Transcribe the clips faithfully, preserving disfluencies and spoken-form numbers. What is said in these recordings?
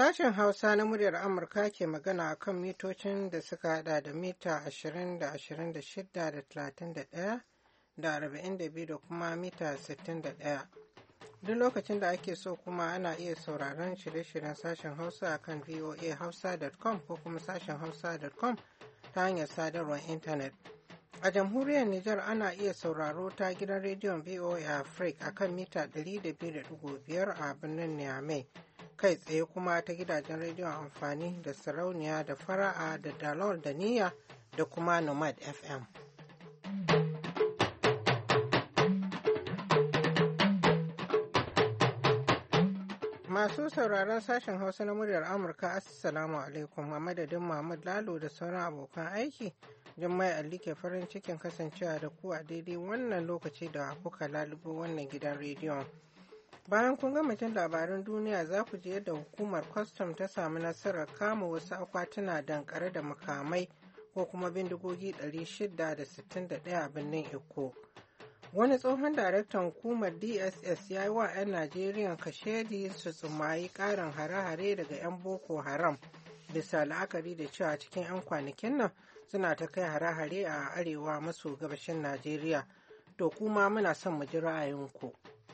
Sashen Hausa na muryar Amurka ke magana a kan mitocin da suka hada da mita ashirin da ashirin da shida da talatin da ɗaya da arba'in da biyu da kuma mita sittin da ɗaya. Duk lokacin da ake so kuma ana iya sauraron shirye-shiryen sashen Hausa a kan voa hausa dot com ko kuma sashen hausa dot com ta hanyar sadarwar intanet. A jamhuriyar Nijar ana iya sauraro ta gidan rediyon V O A Africa a kan mita ɗari da biyu da ɗigo biyar a birnin Niamey. Kai tsaye kuma ta gidajen rediyon amfani da sarauniya da fara'a da dalol da niyya da kuma nomad F M. Masu sauraron sashen Hausa na muryar Amurka, Assalamu alaikum, a madadin Mahmud Lalo da sauran abokan aiki, Jummai Ali ke farin cikin kasancewa da ku a daidai wannan lokaci da kuka lalubo wannan gidan rediyon. Bayan kun gama jin labaran duniya za ku ji yadda hukumar kwastam ta samu nasarar kama wasu akwatuna dankare da makamai ko kuma bindigogi ɗari shida da sittin da ɗaya a birnin Eko. Wani tsohon daraktan hukumar D S S ya yi wa 'yan Najeriya kashedi su tsumayi ƙarin hare-hare daga 'yan Boko Haram bisa la'akari da cewa cikin 'yan kwanakin nan suna ta kai hare-hare a arewa maso gabashin Najeriya. To kuma muna son mu ji ra'ayinku.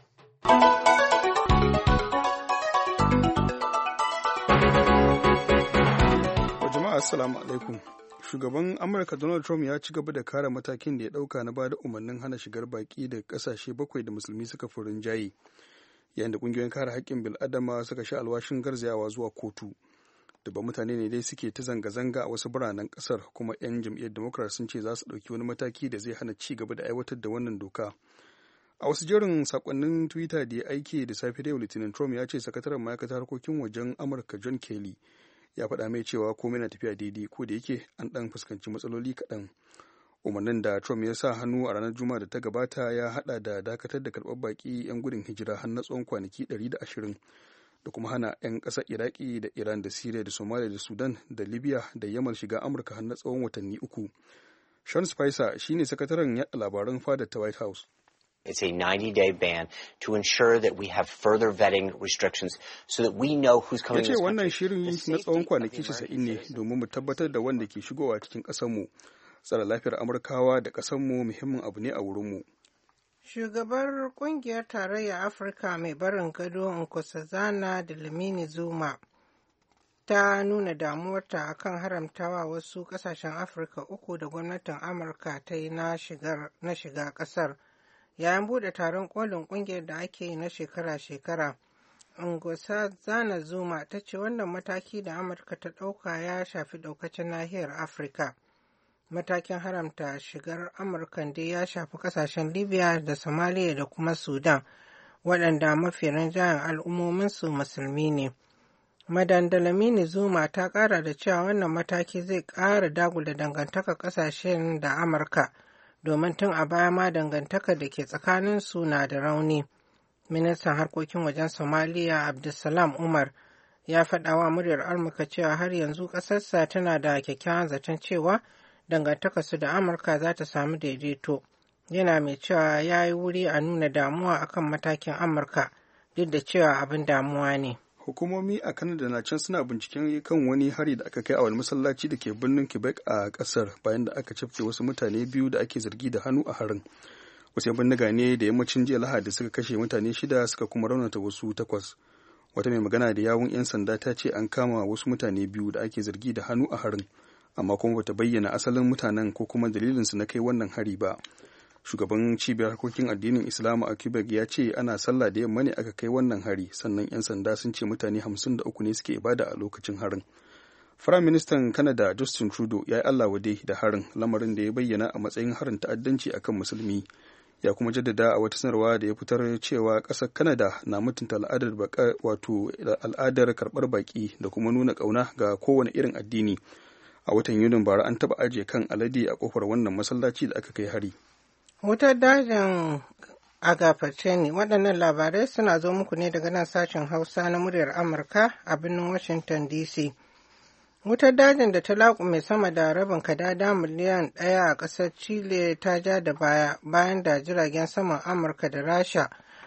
Jama'a assalamu alaikum. Shugaban Amurka Donald Trump ya ci gaba da kare matakin da ya dauka na bada umarnin hana shigar baki da kasashe bakwai da musulmi suka fi rinjaye, yayin da kungiyoyin kare haƙƙin bil'adama suka sha alwashin garzayawa zuwa kotu. Dubban mutane ne dai suke ta zanga-zanga a wasu biranen ƙasar, kuma 'yan jam'iyyar Democrat sun ce za su ɗauki wani mataki da zai hana ci gaba da aiwatar da wannan doka. A wasu jerin sakonnin Twitter da ya aike da safe da yau Litinin, Trump ya ce sakataren ma'aikatar harkokin wajen Amurka John Kelly ya faɗa mai cewa komai na tafiya daidai, ko da yake an ɗan fuskanci matsaloli kaɗan. Umarnin da Trump ya sa hannu a ranar Juma'a da ta gabata ya haɗa da dakatar da karɓar baƙi 'yan gudun hijira har na tsawon kwanaki ɗari da ashirin da kuma hana 'yan ƙasar Iraki da Iran da Syria da Somalia da Sudan da Libya da Yamal shiga Amurka har na tsawon watanni uku. Sean Spicer shine sakataren yaɗa labaran fadar ta White House. It's a ninety-day ban to ensure that we have further vetting restrictions so that we know who's coming to this country. Yace wannan shirin na tsawon kwanaki casa'in ne domin mu tabbatar da wanda ke shigowa cikin ƙasarmu. Tsare lafiyar Amurkawa da ƙasarmu muhimmin abu ne a wurinmu. Shugabar kungiyar tarayyar Afirka mai barin gado Nkosazana Dlamini Zuma ta nuna damuwarta akan haramtawa wasu ƙasashen Afirka uku da gwamnatin Amurka ta yi na shiga ƙasar. Yayin bude taron kolin kungiyar da ake yi na shekara-shekara, Nkosazana Zuma ta ce wannan mataki da Amurka ta ɗauka ya shafi ɗaukacin nahiyar Afirka. Matakin haramta shigar Amurkan dai ya shafi ƙasashen Libya da Somalia da kuma Sudan, waɗanda mafi rinjayen al'ummominsu musulmi ne. Madan Dlamini Zuma ta ƙara da cewa wannan mataki zai ƙara dagula dangantakar ƙasashen da Amurka, domin tun a baya ma dangantaka da ke tsakanin su na da rauni. Ministan harkokin wajen Somaliya Abdulsalam Umar ya faɗa wa muryar Amurka cewa har yanzu ƙasarsa tana da kyakkyawan zaton cewa dangantaka su da Amurka za ta samu daidaito. Yana mai cewa ya yi wuri a nuna damuwa akan matakin Amurka, duk da cewa abin damuwa ne. Hukumomi a Canada na can suna binciken kan wani hari da aka kai a wani masallaci da ke birnin Quebec a kasar, bayan da aka cafke wasu mutane biyu da ake zargi da hannu a harin. Wasu yan bindiga ne da yammacin jiya Lahadi suka kashe mutane shida suka kuma raunata wasu takwas. Wata mai magana da yawun 'yan sanda ta ce an kama wasu mutane biyu da ake zargi da hannu a harin, amma kuma bata bayyana asalin mutanen ko kuma dalilinsu na kai wannan hari ba. Shugaban cibiyar harkokin addinin Islamu a Quebec ya ce ana sallah da yamma ne aka kai wannan hari, sannan 'yan sanda sun ce mutane hamsin da uku ne suke ibada a lokacin harin. Firaministan Canada Justin Trudeau ya yi Allah wade da harin, lamarin da ya bayyana a matsayin harin ta'addanci akan musulmi. Ya kuma jaddada a wata sanarwa da ya fitar cewa ƙasar Canada na mutunta al'adar baka wato al'adar karɓar baƙi da kuma nuna ƙauna ga kowane irin addini. A watan Yunin bara an taɓa ajiye kan alade a ƙofar wannan masallaci da aka kai hari. Wutar dajin a gafarce ne. Waɗannan labarai suna zo muku ne daga nan sashen Hausa na muryar Amurka a birnin Washington D C. Wutar dajin da ta laƙume sama da rabin kadada miliyan ɗaya a ƙasar Chile ta ja da baya bayan da jiragen saman Amurka da Rasha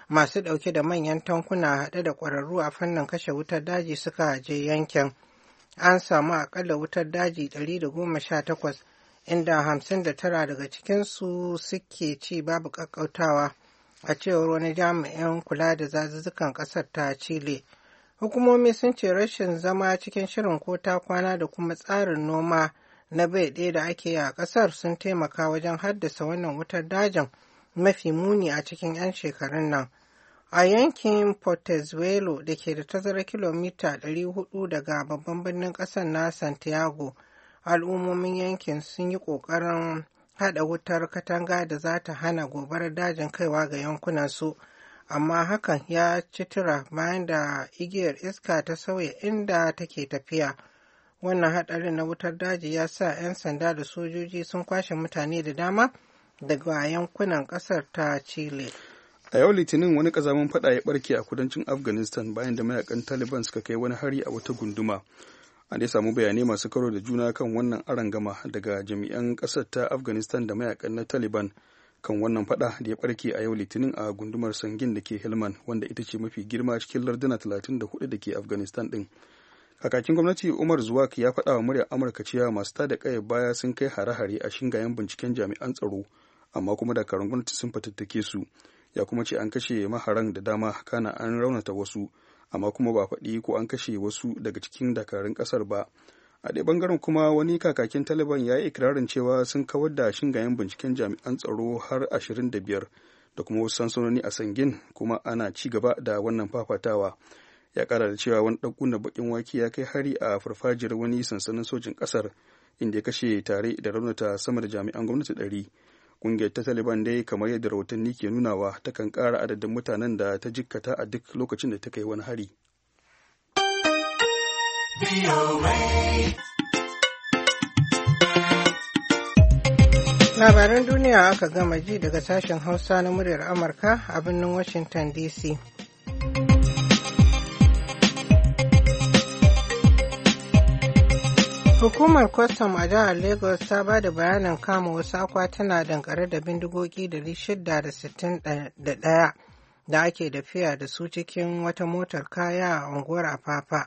masu ɗauke da manyan tankuna haɗe da ƙwararru a fannin kashe wutar daji suka je yankin. An samu aƙalla wutar daji ɗari da goma sha takwas inda hamsin da tara daga cikinsu suke ci babu ƙaƙƙautawa a cewar wani jami'in kula da dazuzzukan ƙasar ta Chile. Hukumomi sun ce rashin zama cikin shirin ko ta kwana da kuma tsarin noma na bai ɗaya da ake yi a ƙasar sun taimaka wajen haddasa wannan wutar dajin mafi muni a cikin 'yan shekarun nan. A yankin Portezuelo da ke da tazarar kilomita ɗari hudu daga babban birnin ƙasar na Santiago, al'ummomin yankin sun yi ƙoƙarin haɗa wutar katanga da za ta hana gobarar dajin kaiwa ga yankunansu, amma hakan ya ci tura bayan da igiyar iska ta sauya inda take tafiya. Wannan haɗarin na wutar daji ya sa 'yan sanda da sojoji sun kwashe mutane da dama daga yankunan ƙasar ta Chile. A yau Litinin wani ƙazamin faɗa ya ɓarke a kudancin Afghanistan bayan da mayakan Taliban suka kai wani hari a wata gunduma. An dai samu bayanai masu karo da juna kan wannan arangama daga jami'an ƙasar ta Afghanistan da mayakan na Taliban kan wannan faɗa da ya ɓarke a yau Litinin a gundumar Sangin da ke Helmand, wanda ita ce mafi girma cikin larduna talatin da hudu da ke Afghanistan ɗin. Kakakin gwamnati Umar Zuwak ya faɗa wa muryar Amurka cewa masu tada ƙayar baya sun kai hare-hare a shingayen binciken jami'an tsaro, amma kuma dakarun gwamnati sun fatattake su. Ya kuma ce an kashe maharan da dama, kana an raunata wasu, amma kuma ba faɗi ko an kashe wasu daga cikin dakarun ƙasar ba. A ɗaya ɓangaren kuma wani kakakin Taliban ya yi ikirarin cewa sun kawar da shingayen binciken jami'an tsaro har ashirin da biyar da kuma wasu sansanoni a Sangin, kuma ana ci gaba da wannan fafatawa. Ya ƙara da cewa wani ɗan ƙuna baƙin wake ya kai hari a farfajiyar wani sansanin sojin ƙasar, inda ya kashe tare da raunata sama da jami'an gwamnati ɗari. Ƙungiyar ta Taliban dai, kamar yadda rahotanni ke nunawa, takan ƙara adadin mutanen da ta jikkata a duk lokacin da ta kai wani hari. Labaran duniya aka gama ji daga sashen Hausa na muryar Amurka a birnin Washington D C. Hukumar kwastam a jihar Lagos ta ba da bayanin kama wasu akwatuna dankare da bindigogi ɗari shida da sittin da ɗaya da ake tafiya da su cikin wata motar kaya a unguwar Afafa.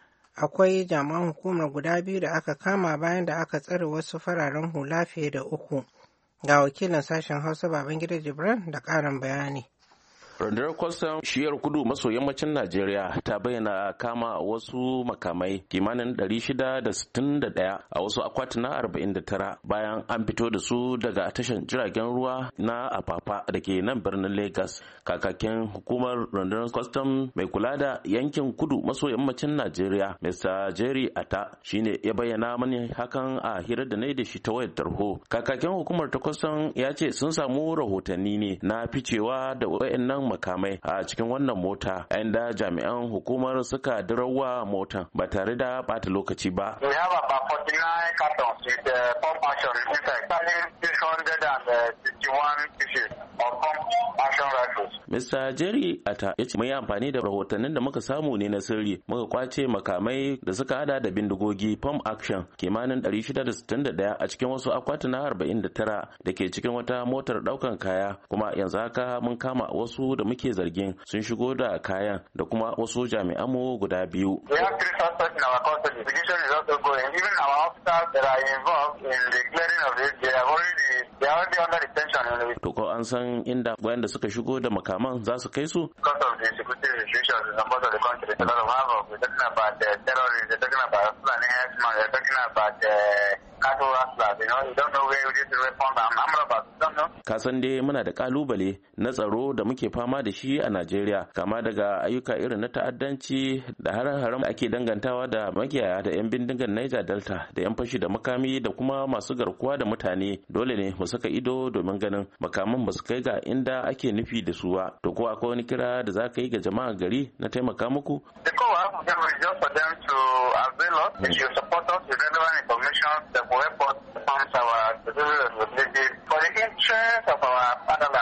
Akwai jami'an hukumar guda biyu da aka kama bayan da aka tsare wasu fararen hula fiye da uku. Ga wakilin sashen Hausa Babangida Jibran da ƙarin bayani. Rundunar kwastam shiyar kudu maso yammacin Najeriya ta bayyana kama wasu makamai kimanin ɗari shida da sittin da ɗaya a wasu akwatuna arba'in da tara bayan an fito da su daga tashar jiragen ruwa na Apapa da ke nan birnin Lagos. Kakakin hukumar rundunar kwastam mai kula da yankin kudu maso yammacin Najeriya, Mister Jerry Ata, shine ya bayyana mani hakan a hirar da na yi da shi ta wayar tarho. Kakakin hukumar ta kwastam ya ce sun samu rahotanni ne na ficewa da wayannan makamai a cikin wannan mota, inda jami'an hukumar suka dirawa motan ba tare da bata lokaci ba. We have about forty-nine cartons with the pump action inside, six hundred sixty-one pieces of pump action rifles. Mister Jerry Ata ya ce mai amfani da rahotannin da muka samu ne na sirri muka kwace makamai da suka hada da bindigogi pump action kimanin ɗari shida da sittin da ɗaya a cikin wasu akwatuna arba'in da tara da ke cikin wata motar daukan kaya, kuma yanzu haka mun kama wasu da muke zargin sun shigo da kayan da kuma wasu jami'anmu guda biyu. We have three suspects in our custody. Investigation is also going. Even our officers that are involved in the clearing of this, they are already they are already under detention. To ko an san inda wayanda suka shigo da makaman za su kai su? Because of the security situations in some parts of the country, a lot of havoc. We're talking about uh, terrorists. We're talking about Fulani herdsmen. We're talking about uh, cattle rustlers. You know, you don't know where this weapons are. I'm about. You don't know. Kasan dai muna da kalubale na tsaro da muke fama da shi a Najeriya, kama daga ayyuka irin na ta'addanci da hare-haren da ake dangantawa da makiyaya da 'yan bindigan Niger Delta da 'yan fashi da makami da kuma masu garkuwa da mutane. Dole ne mu saka ido domin ganin makaman ba su kai ga inda ake nufi da su ba. To ko akwai wani kira da za ka yi ga jama'a gari na taimaka muku? The call is just for them to avail us. They should support us with relevant information that will help us advance our responsibility for the interest of our fatherland.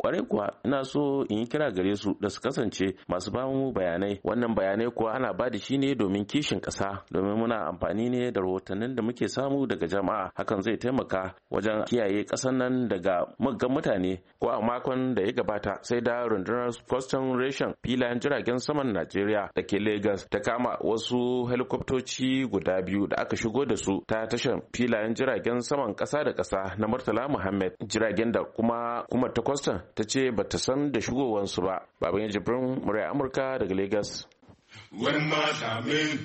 kwarai kuwa ina so in yi kira gare su da su kasance masu ba mu bayanai. Wannan bayanai kuwa ana ba da shi ne domin kishin ƙasa, domin muna amfani ne da rahotannin da muke samu daga jama'a. Hakan zai taimaka wajen kiyaye ƙasar nan daga muggan mutane. Ko a makon da ya gabata sai da rundunar Custom Ration filayen jiragen saman Najeriya da ke Lagos ta kama wasu helikoptoci guda biyu da aka shigo da su ta tashar filayen jiragen saman ƙasa da ƙasa na Murtala Muhammad, jiragen da kuma kuma ta Custom ta ce ba ta san da shigowansu ba. Baban Jibrin, murai Amurka daga Lagos. When my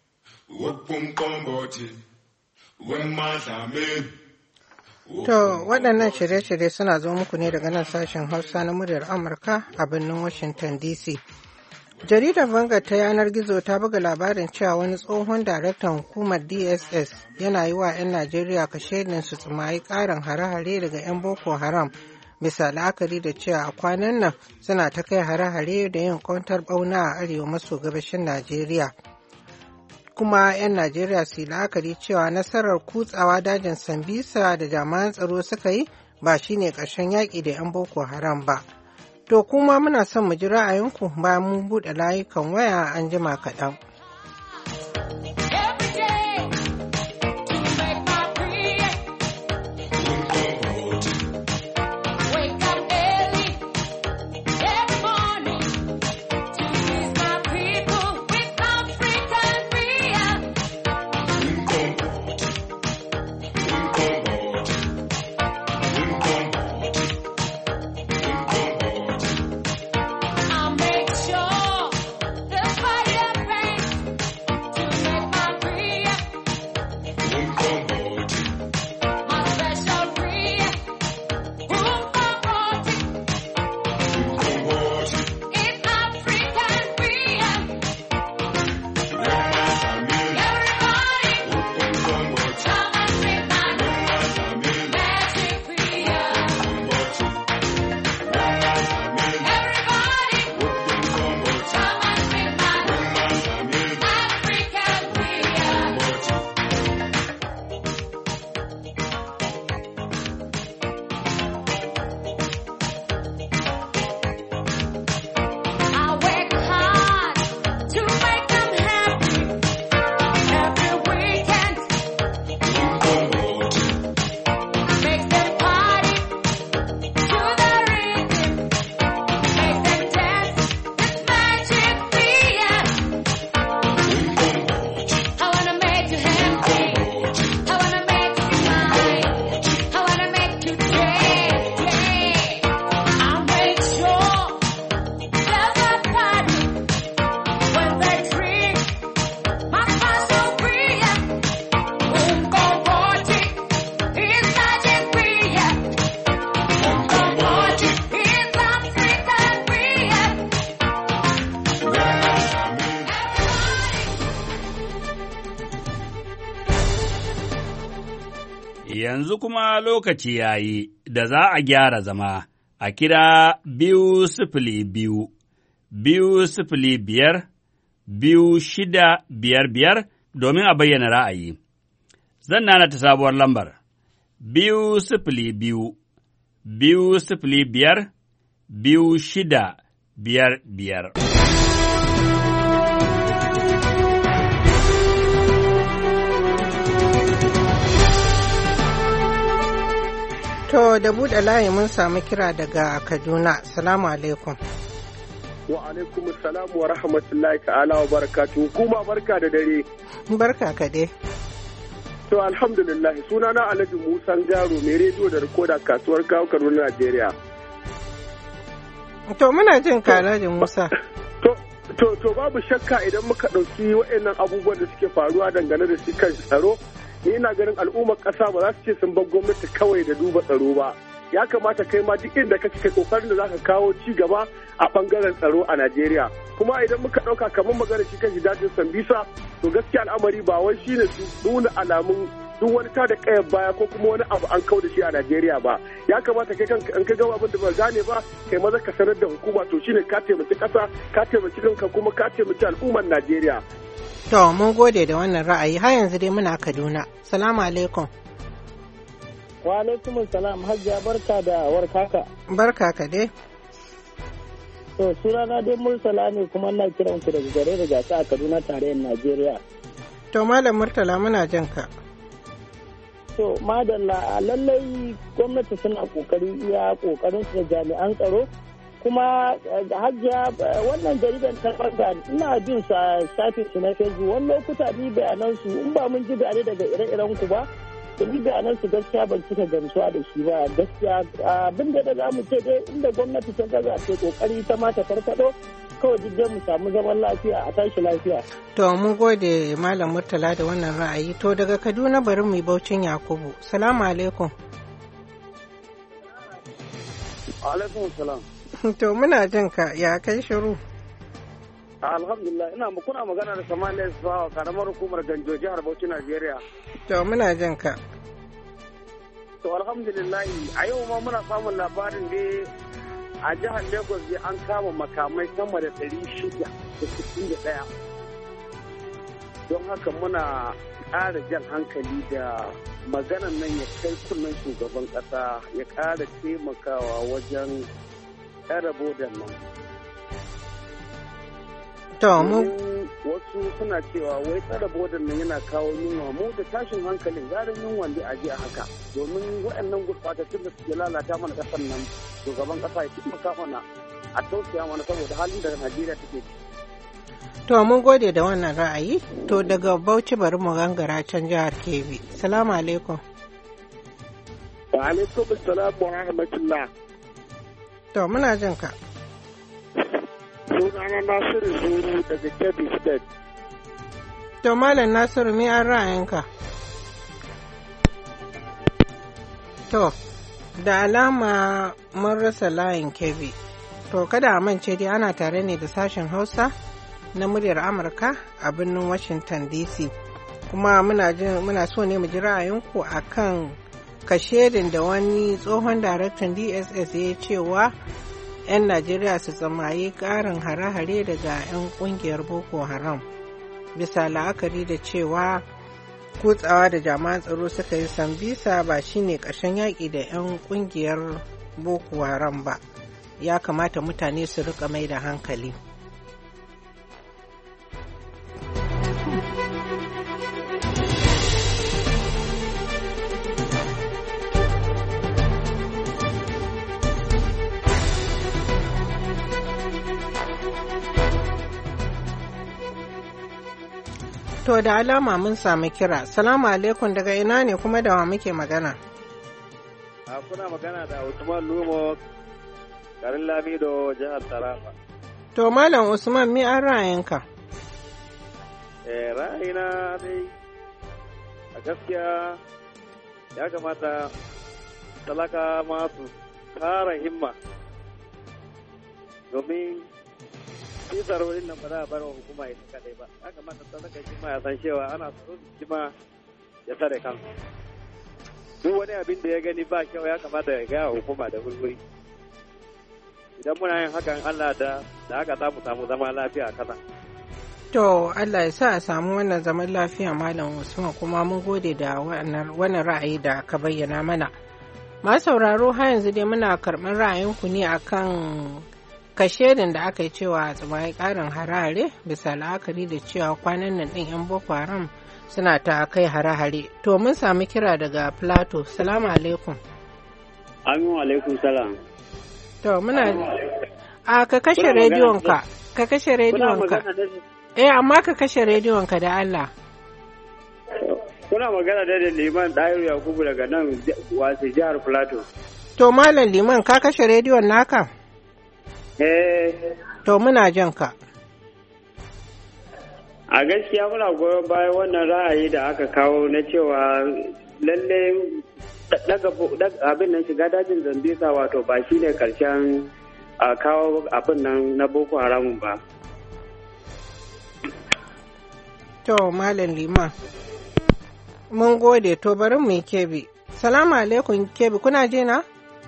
To waɗannan shirye-shirye suna zo muku ne daga nan sashen Hausa na muryar Amurka a birnin Washington D C. Jaridar Vanguard ta yanar gizo ta buga labarin cewa wani tsohon daraktan hukumar D S S yana yi wa 'yan Najeriya kashedin su tsumayi ƙarin hare-hare daga 'yan Boko Haram, bisa la'akari da cewa a kwanan nan suna ta kai hare-hare da yin kwantar ɓauna a arewa maso gabashin Najeriya. Kuma 'yan Najeriya su yi la'akari cewa nasarar kutsawa dajin Sambisa da jami'an tsaro suka yi ba shine ƙarshen yaƙi da 'yan Boko Haram ba. To kuma muna son mu ji ra'ayinku bayan mun buɗe layukan waya an jima kaɗan. Yanzu kuma lokaci ya yi da za a gyara zama a kira biyu sifili biyu, biyu sifili biyar, biyu shida biyar biyar domin a bayyana ra'ayi. Zan nana ta sabuwar lambar, biyu sifili biyu, biyu sifili biyar, biyu shida biyar biyar. To da buɗe layi mun samu kira daga Kaduna. Salamu alaikum. Wa alaikum salam wa rahmatullahi ta'ala wa barakatuhu. Kuma barka da dare. Barka ka dai. To alhamdulillah, sunana Alhaji Musa Garo mai rediyo da rikoda kasuwar kawo Kaduna, Najeriya. To muna jin ka Alhaji Musa. To to to babu shakka idan muka ɗauki waɗannan abubuwan da suke faruwa dangane da shi kan tsaro, ni ina ganin al'ummar ƙasa ba za su ce sun bar gwamnati kawai da duba tsaro ba. Ya kamata kai ma duk inda kake kai kokarin da zaka kawo ci gaba a bangaren tsaro a Najeriya. Kuma idan muka dauka kamar magana shi kan dajin Sambisa, to gaskiya al'amari ba wai shine su nuna alamun duk wani tada kayan baya ko kuma wani abu an kau da shi a Najeriya ba. Ya kamata kai kanka in ka ga abin da ba gane ba, kai maza ka sanar da hukuma, to shine ka taimaki ƙasa, ka taimaki kanka kuma ka taimaki al'ummar Najeriya. To mun gode da wannan ra'ayi. Har yanzu dai muna Kaduna. Salamu alaikum. Wa alaikum salam Hajiya barka da warkaka. Barka ka dai. To sunana dai Murtala ne kuma ina kiran ku daga gare da gasa a Kaduna tarayyar Najeriya. To Malam Murtala muna jin ka. To madalla lallai gwamnati suna kokari iya kokarin su da jami'an tsaro kuma Hajiya wannan jaridar ta farka ina bin sa shafin su na Facebook wani lokuta ni bayanan su in ba mun ji bayanai daga ire-iren ku ba ni bayanan su gaskiya ban cika gamsuwa da shi ba gaskiya abin da za mu ce dai inda gwamnati ta gaza ce kokari ta mata farfado kawai duk mu samu zaman lafiya a tashi lafiya. To mun gode Malam Murtala da wannan ra'ayi. To daga Kaduna bari mu yi Baucin Yakubu. Salamu alaikum. Alaikum salam. To muna jin ka ya kai shiru. Alhamdulillah ina kuna magana da Sama'ila Isfawa karamar hukumar Ganjo jihar Bauchi Najeriya. To muna jin ka. To alhamdulillah a yau ma muna samun labarin da a jihar Lagos ne an kama makamai sama da ɗari shida da sittin da ɗaya. Don haka muna ƙara jan hankali da maganan nan ya kai kunnen shugaban ƙasa ya ƙara taimakawa wajen ƙara bodan nan. To mu wasu suna cewa wai tsara bodan nan yana kawo yunwa mu da tashin hankalin garin yunwa da aje a haka domin waɗannan gurɓatattun da suke lalata mana ƙasar nan shugaban ƙasa ya taimaka mana a tausaya mana saboda halin da Najeriya take. To mun gode da wannan ra'ayi. To daga Bauchi bari mu gangara can jihar Kebbi. Salamu alaikum. Wa alaikum assalam wa rahmatullah. To muna jin ka. Sunana Nasiru Zuru daga Kebbi State. To Malam Nasiru me an ra'ayinka? To da alama mun rasa layin Kebbi. To kada a mance dai ana tare ne da sashen Hausa na muryar Amurka a birnin Washington D C. Kuma muna jin muna so ne mu ji ra'ayinku akan kashedin da wani tsohon daraktan D S S ya cewa 'yan Najeriya su tsamayi ƙarin hare-hare daga 'yan ƙungiyar Boko Haram. Bisa la'akari da cewa kutsawa da jami'an tsaro suka yi sambisa ba shine ƙarshen yaƙi da 'yan ƙungiyar Boko Haram ba. Ya kamata mutane su rika mai da hankali. To da alama mun sami kira. Salamu alaikum daga ina ne kuma da wa muke magana? A kuna magana da Usman Lumo garin Lamido jihar Taraba. To Malam Usman mi an ra'ayinka? Eh ra'ayina dai a gaskiya ya kamata talaka masu kara himma domin shi tsaro din nan ba za a bar wa hukuma ita kadai ba ya kamata talaka shi ma ya san cewa ana tsaro shi ma ya tsare kansa duk wani abin da ya gani ba kyau ya kamata ya gaya hukuma da wurwuri idan muna yin hakan Allah da da haka za mu samu zama lafiya a kasa. To Allah ya sa a samu wannan zaman lafiya Malam Usman kuma mun gode da wannan ra'ayi da ka bayyana mana. Ma sauraro har yanzu dai muna karɓar ra'ayinku ne akan kashedin da aka yi cewa tsibirai ƙarin harare bisa la'akari da cewa kwanan nan ɗin 'yan Boko Haram suna ta kai hare-hare. To mun sami kira daga Plateau. Salamu alaikum. Amin alaikum salam. To muna a ka kashe rediyonka. Ka kashe rediyonka. Eh amma ka kashe rediyonka da Allah. Kuna magana da da Liman Dahiru Yakubu daga nan wasu jihar Plateau. To Malam Liman ka kashe rediyon naka? Eh. To muna jan ka. A gaskiya muna goyon bayan wannan ra'ayi da aka kawo na cewa lalle daga abin nan shiga dajin Zambisa wato ba shi ne karshen a kawo abin nan na Boko Haram ba. To Malam Liman. Mun gode to bari mu yi Kebi. Salamu alaikum Kebi kuna je na?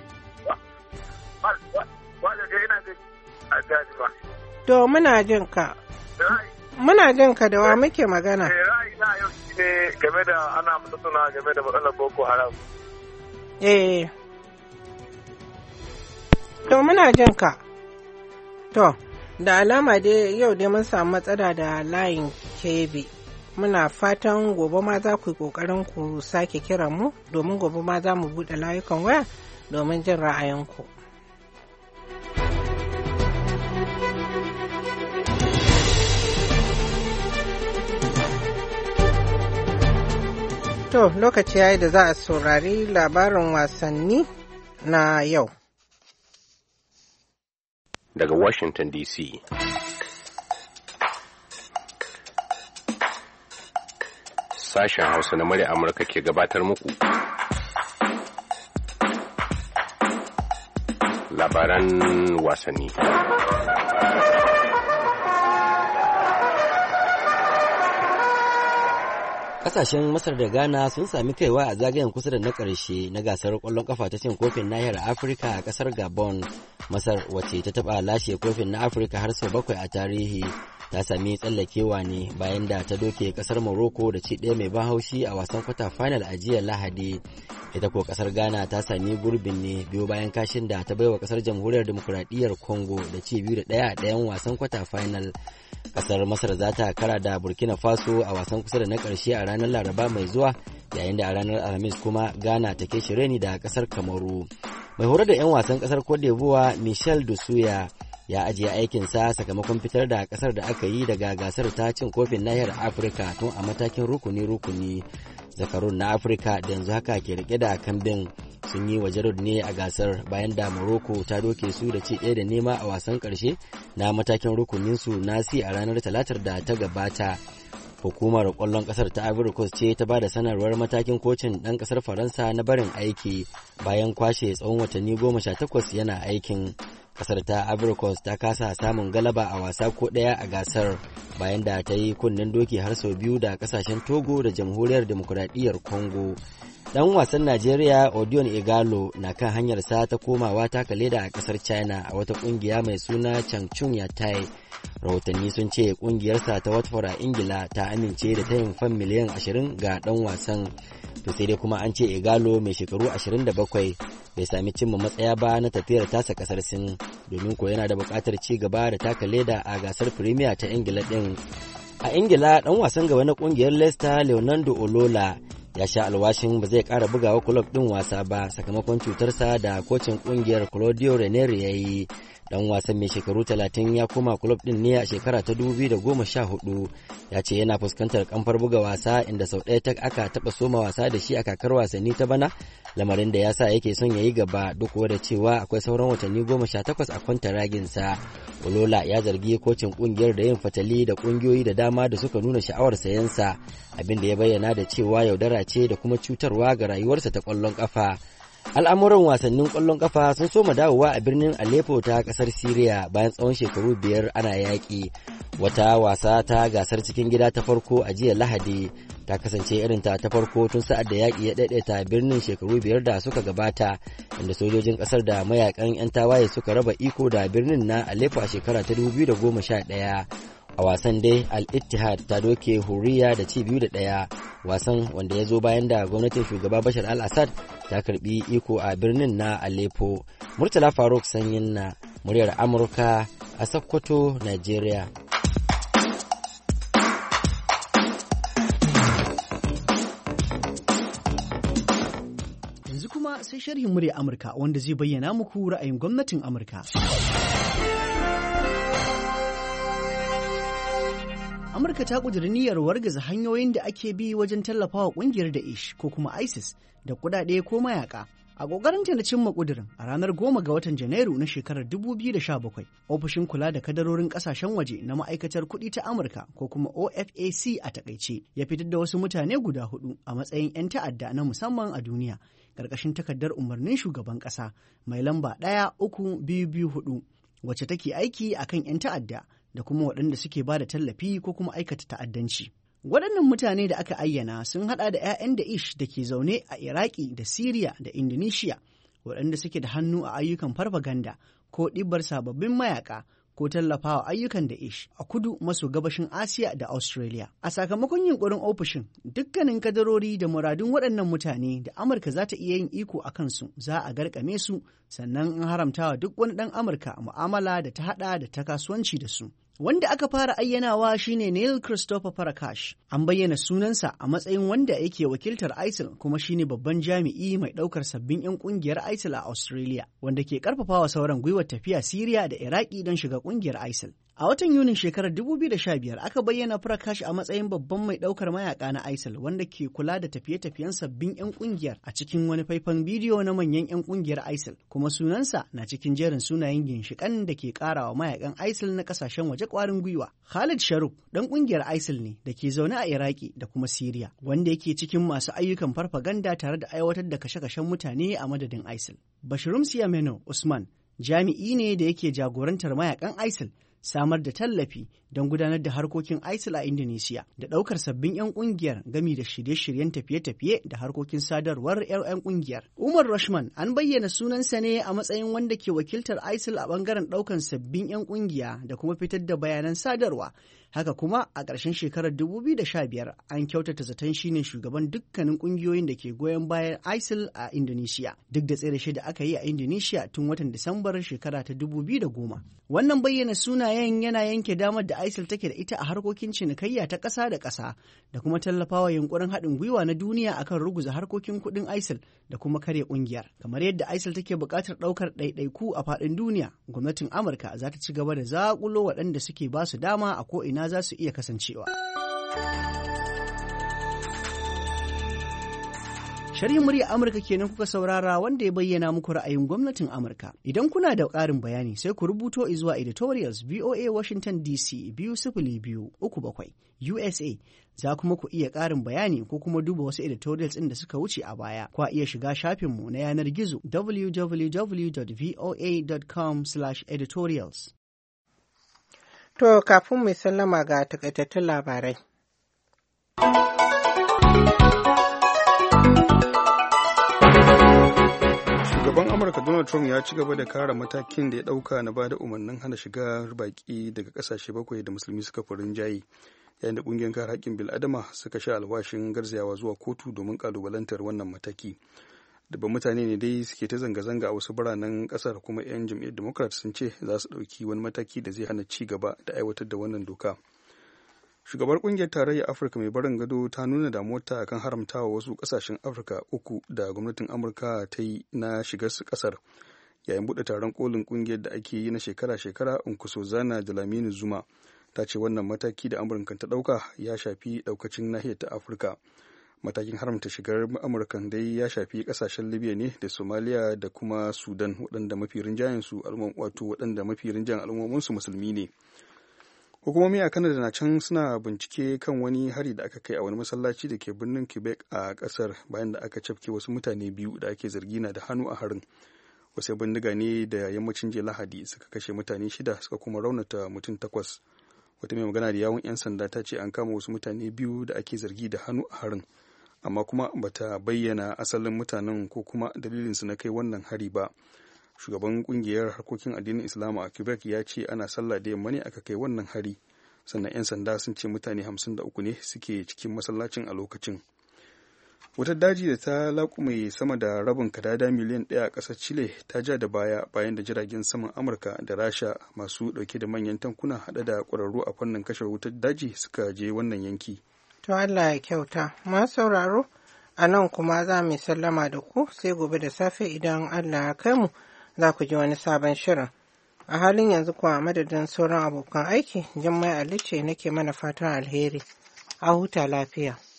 To muna jin ka. Muna jin ka da wa muke magana. Ra'ayi na yau shi ne game da ana tattauna game da matsalar Boko Haram. Eh. To muna jin ka. To, da alama dai yau dai mun samu matsala da layin kebe. Muna fatan gobe ma za ku yi ƙoƙarin ku sake kiran mu domin gobe ma za mu buɗe layukan waya domin jin ra'ayinku. To, lokaci yayi da za a saurari labarin wasanni na yau. Daga Washington D C. Sashen Hausa na murya Amurka ke gabatar muku labaran wasanni. Kasashen Masar da Ghana sun sami kaiwa a zagayen kusa da na ƙarshe na gasar ƙwallon ƙafa ta cin kofin nahiyar Afirka a ƙasar Gabon. Masar wacce ta taɓa lashe kofin na Afirka har sau bakwai a tarihi ta sami tsallakewa ne bayan da ta doke ƙasar Morocco da ci ɗaya mai ban haushi a wasan kwata final a jiya Lahadi. Ita ko ƙasar Ghana ta sami gurbin ne biyo bayan kashin da ta baiwa ƙasar Jamhuriyar Dimokuraɗiyyar Congo da ci biyu da ɗaya a ɗayan wasan kwata final. Kasar Masar za ta kara da Burkina Faso a wasan kusa da na ƙarshe a ranar Laraba mai zuwa, yayin da a ranar Alhamis kuma Ghana take shireni da kasar Kamaru. Mai horar da 'yan wasan kasar Cote d'Ivoire Michel Dusuya ya ajiye aikinsa sakamakon fitar da kasar da aka yi daga gasar ta cin kofin nahiyar Afirka tun a matakin rukuni-rukuni. Zakarun na Afirka da yanzu haka ke rike da kambin sun yi wa Jarud ne a gasar bayan da Morocco ta doke su da ci ɗaya da nema a wasan ƙarshe na matakin rukuninsu na C a ranar Talatar da ta gabata. Hukumar ƙwallon ƙasar ta Ivory Coast ce ta ba da sanarwar matakin kocin ɗan ƙasar Faransa na barin aiki bayan kwashe tsawon watanni goma sha takwas yana aikin. Ƙasar ta Ivory Coast ta kasa samun galaba a wasa ko ɗaya a gasar bayan da ta yi kunnen doki har sau biyu da ƙasashen Togo da Jamhuriyar Demokuraɗiyyar Congo. Dan wasan Najeriya Odion Igalo na kan hanyarsa ta komawa taka leda a kasar China a wata kungiya mai suna Changchun Yatai. Rahotanni sun ce kungiyarsa ta Watford a Ingila ta amince da tayin fan miliyan ashirin ga dan wasan. To sai dai kuma an ce Igalo mai shekaru ashirin da bakwai bai sami cimma matsaya ba na tafiyar tasa kasar Sin domin ko yana da buƙatar ci gaba da taka leda a gasar Premier ta Ingila din. A Ingila dan wasan gaba na kungiyar Leicester Leonardo Olola ya sha alwashin ba zai ƙara bugawa kulob ɗin wasa ba sakamakon cutarsa da kocin ƙungiyar Claudio Ranieri ya yi. Dan wasan mai shekaru talatin ya koma kulob ɗin ne a shekara ta dubu biyu da goma sha hudu. Ya ce yana fuskantar kamfar buga wasa inda sau ɗaya ta aka taɓa soma wasa da shi a kakar wasanni ta bana, lamarin da ya sa yake son ya yi gaba duk da cewa akwai sauran watanni goma sha takwas a kwantaraginsa. Olola ya zargi kocin ƙungiyar da yin fatali da ƙungiyoyi da dama da suka nuna sha'awar sayensa, abin da ya bayyana da cewa yaudara ce da kuma cutarwa ga rayuwarsa ta ƙwallon ƙafa. Al'amuran wasannin ƙwallon ƙafa sun soma dawowa a birnin Aleppo ta ƙasar Siriya bayan tsawon shekaru biyar ana yaƙi. Wata wasa ta gasar cikin gida ta farko a jiya Lahadi ta kasance irin ta ta farko tun sa'ad da yaƙi ya daidaita birnin shekaru biyar da suka gabata, inda sojojin ƙasar da mayakan 'yan tawaye suka raba iko da birnin na Aleppo a shekara ta dubu biyu da goma sha ɗaya. A wasan dai Al-Ittihad ta doke Hurriya da ci biyu da ɗaya, wasan wanda ya zo bayan da gwamnatin shugaba Bashar al-Assad ta karbi iko a birnin na Aleppo. Murtala Faruk Sanyin na muryar Amurka a Sokoto, Nigeria. Yanzu kuma sai sharhin muryar Amurka wanda zai bayyana muku ra'ayin gwamnatin Amurka. Amurka ta ƙudiri niyyar wargaza hanyoyin da ake bi wajen tallafawa ƙungiyar Daesh ko kuma ISIS da kuɗaɗe ko mayaka. A ƙoƙarinta na cimma ƙudirin a ranar goma ga watan Janairu na shekarar dubu biyu da sha bakwai, ofishin kula da kadarorin ƙasashen waje na ma'aikatar kuɗi ta Amurka ko kuma O F A C a takaice ya fitar da wasu mutane guda hudu a matsayin 'yan ta'adda na musamman a duniya ƙarƙashin takardar umarnin shugaban ƙasa mai lamba ɗaya uku biyu biyu hudu wacce take aiki akan 'yan ta'adda da kuma waɗanda suke ba da tallafi ko kuma aikata ta'addanci. Waɗannan mutane da aka ayyana sun haɗa da 'ya'yan Daesh da ke zaune a Iraki da Siriya da Indonesia, waɗanda suke da hannu a ayyukan farfaganda ko ɗibar sababbin mayaka ko tallafawa ayyukan Daesh a kudu maso gabashin Asiya da Australia. A sakamakon yunkurin ofishin, dukkanin kadarori da muradun waɗannan mutane da Amurka za ta iya yin iko a kansu za a garkame su, sannan an haramtawa duk wani ɗan Amurka mu'amala da ta haɗa da ta kasuwanci da su. Wanda aka fara ayyanawa shine Neil Christopher Parakash. An bayyana sunansa a matsayin wanda yake wakiltar ISIL kuma shine babban jami'i mai ɗaukar sabbin 'yan ƙungiyar ISIL a Australia, wanda ke ƙarfafawa sauran gwiwar tafiya Siriya da Iraki don shiga ƙungiyar ISIL. A watan Yunin shekarar dubu biyu da sha biyar aka bayyana Prakash a matsayin babban mai ɗaukar mayaka na ISIL wanda ke kula da tafiye-tafiyen sabbin 'yan ƙungiyar a cikin wani faifan bidiyo na manyan 'yan ƙungiyar ISIL, kuma sunansa na cikin jerin sunayen ginshiƙan da ke ƙarawa mayakan ISIL na ƙasashen waje ƙwarin gwiwa. Khalid Sharuf ɗan ƙungiyar ISIL ne da ke zaune a Iraki da kuma Siriya, wanda yake cikin masu ayyukan farfaganda tare da aiwatar da kashe-kashen mutane a madadin ISIL. Bashirum Siyameno Usman jami'i ne da yake jagorantar mayakan ISIL, samar da tallafi don gudanar da harkokin ISIL a Indonesia da ɗaukar sabbin 'yan ƙungiyar gami da shirye-shiryen tafiye-tafiye da harkokin sadarwar 'yan ƙungiyar. Umar Rashman an bayyana sunansa ne a matsayin wanda ke wakiltar ISIL a ɓangaren ɗaukar sabbin 'yan ƙungiya da kuma fitar da bayanan sadarwa. Haka kuma a ƙarshen shekarar dubu biyu da sha biyar an kyautata zaton shine shugaban dukkanin ƙungiyoyin da ke goyon bayan ISIL a Indonesia, duk da tsere shi da aka yi a Indonesia tun watan Disambar shekara ta dubu biyu da goma. Wannan bayyana sunayen yana yanke damar da ISIL take da ita a harkokin cinikayya ta ƙasa da ƙasa da kuma tallafawa yunkurin haɗin gwiwa na duniya akan ruguza harkokin kuɗin ISIL da kuma karya ƙungiyar. Kamar yadda ISIL take buƙatar ɗaukar ɗaiɗaiku a faɗin duniya, gwamnatin Amurka za ta ci gaba da zaƙulo waɗanda suke ba su dama a ko'ina za su iya kasancewa. Sharhin murya Amurka kenan kuka saurara wanda ya bayyana muku ra'ayin gwamnatin Amurka. Idan kuna da ƙarin bayani sai ku rubuto zuwa editorials V O A Washington D C biyu sifili biyu uku bakwai U S A. Za kuma ku iya ƙarin bayani ko kuma duba wasu editorials ɗin da suka wuce a baya. Kwa iya shiga shafinmu na yanar gizo w w w dot voa dot com slash editorials. To kafin mai sallama ga takaitattun labarai. Shugaban Amurka Donald Trump ya ci gaba da kare matakin da ya ɗauka na bada umarnin hana shiga baƙi daga ƙasashe bakwai da musulmi suka fi rinjaye, yayin da ƙungiyar kare haƙƙin bil'adama suka sha alwashin garzayawa zuwa kotu domin ƙalubalantar wannan mataki. Dubban mutane ne dai suke ta zanga-zanga a wasu biranen ƙasar, kuma 'yan jam'iyyar Democrat sun ce za su ɗauki wani mataki da zai hana ci gaba da aiwatar da wannan doka. Shugabar ƙungiyar tarayyar Afirka mai barin gado ta nuna damuwarta akan haramtawa wasu ƙasashen Afirka uku da gwamnatin Amurka ta yi na shigar su ƙasar, yayin buɗe taron kolin ƙungiyar da ake yi na shekara-shekara. Nkosazana Dlamini Zuma ta ce wannan mataki da Amurka ta ɗauka ya shafi ɗaukacin nahiyar ta Afirka. Matakin haramta shigar Amurkan dai ya shafi kasashen Libya ne da Somalia da kuma Sudan, waɗanda mafi rinjayen su wato waɗanda mafi rinjayen al'ummomin su musulmi ne. Hukumomi a Canada na can suna bincike kan wani hari da aka kai a wani masallaci da ke birnin Quebec a ƙasar, bayan da aka cafke wasu mutane biyu da ake zargi na da hannu a harin. Wasu bindiga ne da yammacin jiya Lahadi suka kashe mutane shida suka kuma raunata mutum takwas. Wata mai magana da yawun 'yan sanda ta ce an kama wasu mutane biyu da ake zargi da hannu a harin, amma kuma bata bayyana asalin mutanen ko kuma dalilinsu na kai wannan hari ba. Shugaban kungiyar harkokin addinin Islama a Quebec ya ce ana sallah da yamma ne aka kai wannan hari, sannan 'yan sanda sun ce mutane hamsin da uku ne suke cikin masallacin a lokacin. Wutar daji da ta laƙume sama da rabin kadada miliyan ɗaya a ƙasar Chile ta ja da baya bayan da jiragen saman Amurka da Rasha masu ɗauke da manyan tankuna haɗe da ƙwararru a fannin kashe wutar daji suka je wannan yanki. To Allah ya kyauta. Ma sauraro, a nan kuma za mu sallama da ku sai gobe da safe idan Allah ya kai mu za ku ji wani sabon shirin. A halin yanzu kuwa madadin sauran abokan aiki, Jummai Ali ce nake mana fatan alheri. A huta lafiya.